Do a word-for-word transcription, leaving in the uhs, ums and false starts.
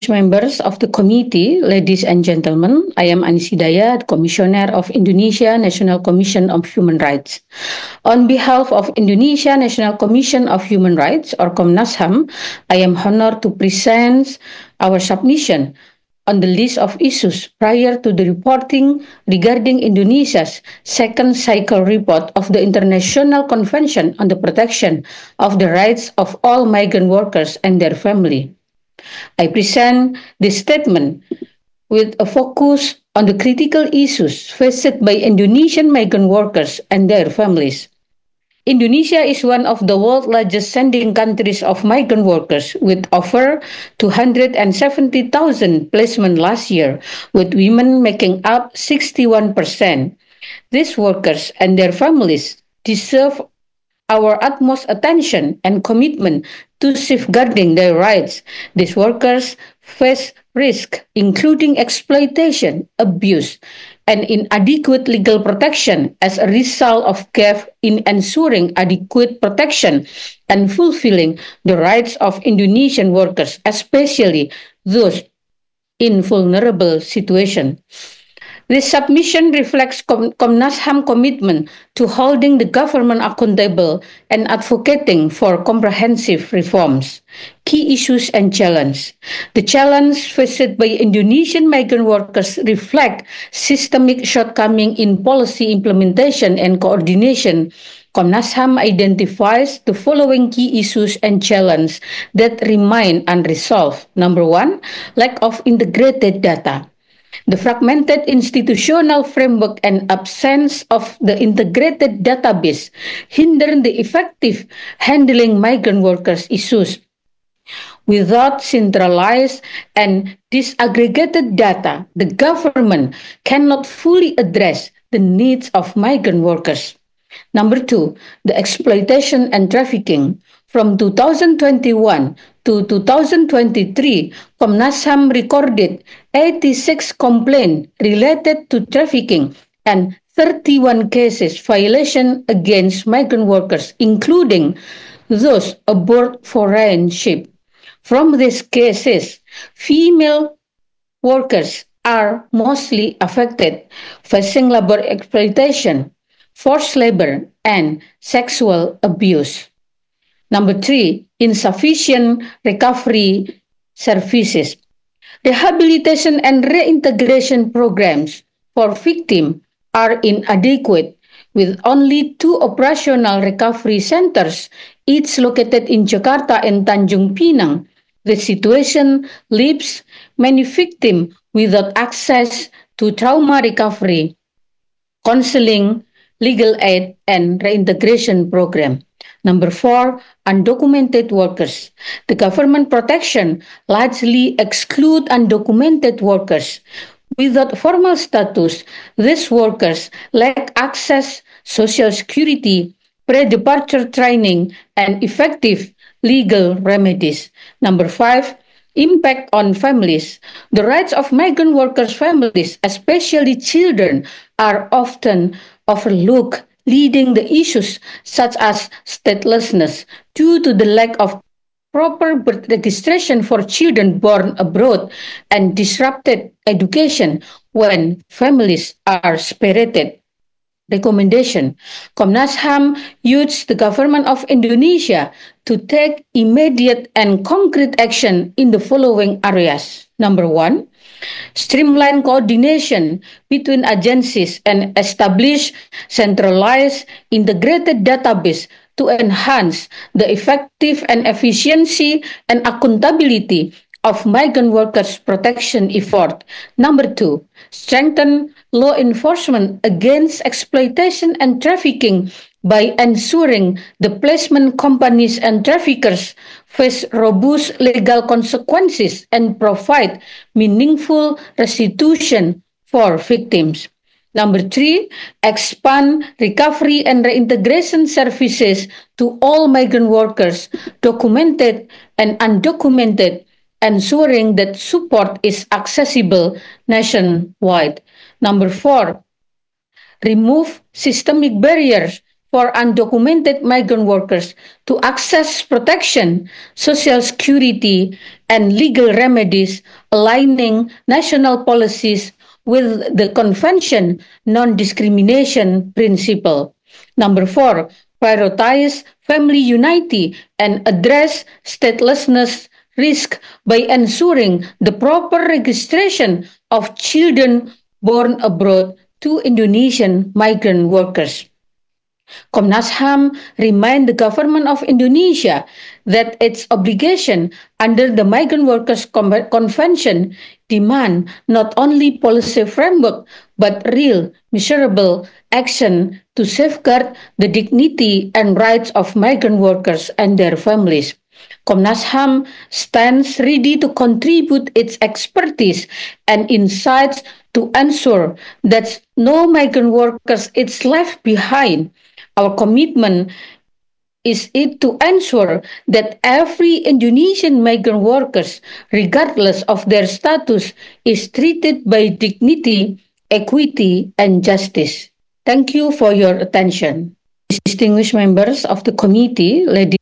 members of the committee, ladies and gentlemen. I am Anisi Dayat, Commissioner of Indonesia National Commission of Human Rights. On behalf of Indonesia National Commission of Human Rights, or Komnas HAM, I am honored to present our submission on the list of issues prior to the reporting regarding Indonesia's second cycle report of the International Convention on the Protection of the Rights of All Migrant Workers and their Family. I present this statement with a focus on the critical issues faced by Indonesian migrant workers and their families. Indonesia is one of the world's largest sending countries of migrant workers, with over two hundred seventy thousand placements last year, with women making up sixty-one percent. These workers and their families deserve our utmost attention and commitment to safeguarding their rights. These workers face risk, including exploitation, abuse, and inadequate legal protection as a result of gap in ensuring adequate protection and fulfilling the rights of Indonesian workers, especially those in vulnerable situations. This submission reflects Com- Komnas HAM commitment to holding the government accountable and advocating for comprehensive reforms. Key issues and challenge. The challenge faced by Indonesian migrant workers reflect systemic shortcoming in policy implementation and coordination. Komnas HAM identifies the following key issues and challenges that remain unresolved. Number one, lack of integrated data. The fragmented institutional framework and absence of the integrated database hinder the effective handling migrant workers issues. Without centralized and disaggregated data, the government cannot fully address the needs of migrant workers. Number two, the exploitation and trafficking. From two thousand twenty-one to two thousand twenty-three, Komnas HAM recorded eighty-six complaints related to trafficking and thirty-one cases violation against migrant workers, including those aboard foreign ships. From these cases, female workers are mostly affected, facing labor exploitation, forced labor, and sexual abuse. Number three, insufficient recovery services. Rehabilitation and reintegration programs for victims are inadequate, with only two operational recovery centers, each located in Jakarta and Tanjung Pinang. The situation leaves many victims without access to trauma recovery, counseling, legal aid, and reintegration program. Number four, undocumented workers. The government protection largely exclude undocumented workers. Without formal status, these workers lack access social security, pre-departure training, and effective legal remedies. Number five, impact on families. The rights of migrant workers' families, especially children, are often overlooked, leading the issues such as statelessness due to the lack of proper birth registration for children born abroad and disrupted education when families are separated. Recommendation. Komnas HAM urged the government of Indonesia to take immediate and concrete action in the following areas. Number one, streamline coordination between agencies and establish centralized integrated database to enhance the effective and efficiency and accountability of migrant workers protection effort. Number two, strengthen law enforcement against exploitation and trafficking by ensuring the placement companies and traffickers face robust legal consequences and provide meaningful restitution for victims. Number three, expand recovery and reintegration services to all migrant workers, documented and undocumented, ensuring that support is accessible nationwide. Number four, remove systemic barriers for undocumented migrant workers to access protection, social security, and legal remedies, aligning national policies with the Convention non discrimination principle. Number four, prioritize family unity and address statelessness risk by ensuring the proper registration of children born abroad to Indonesian migrant workers. Komnas HAM remind the government of Indonesia that its obligation under the Migrant Workers Convention demand not only policy framework but real, measurable action to safeguard the dignity and rights of migrant workers and their families. Komnas HAM stands ready to contribute its expertise and insights to ensure that no migrant workers is left behind. Our commitment is it to ensure that every Indonesian migrant workers, regardless of their status, is treated by dignity, equity, and justice. Thank you for your attention. Distinguished members of the committee, ladies